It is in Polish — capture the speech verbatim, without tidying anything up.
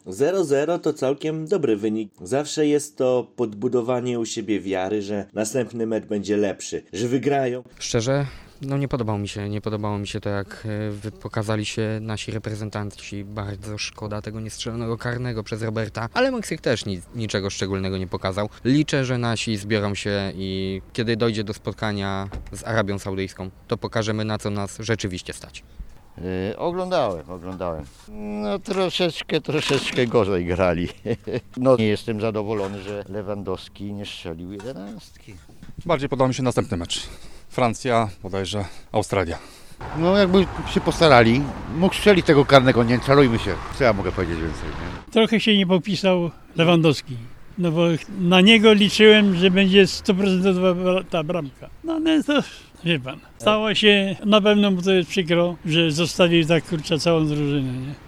zero zero to całkiem dobry wynik. Zawsze jest to podbudowanie u siebie wiary, że następny mecz będzie lepszy, że wygrają. Szczerze, no nie podobało mi się, nie podobało mi się to, jak wy pokazali się nasi reprezentanci. Bardzo szkoda tego niestrzelonego karnego przez Roberta, ale Meksyk też nic, niczego szczególnego nie pokazał. Liczę, że nasi zbiorą się i kiedy dojdzie do spotkania z Arabią Saudyjską, to pokażemy, na co nas rzeczywiście stać. Yy, oglądałem, oglądałem. No troszeczkę, troszeczkę gorzej grali. No nie jestem zadowolony, że Lewandowski nie strzelił jedenastki. Bardziej podoba mi się następny mecz. Francja, bodajże Australia. No jakby się postarali, mógł strzelić tego karnego, nie czarujmy się. Co ja mogę powiedzieć więcej, nie? Trochę się nie popisał Lewandowski, no bo na niego liczyłem, że będzie sto procent ta bramka. No ale to, wie pan, stało się, na pewno mu to jest przykro, że zostawił tak kurczę całą drużynę, nie?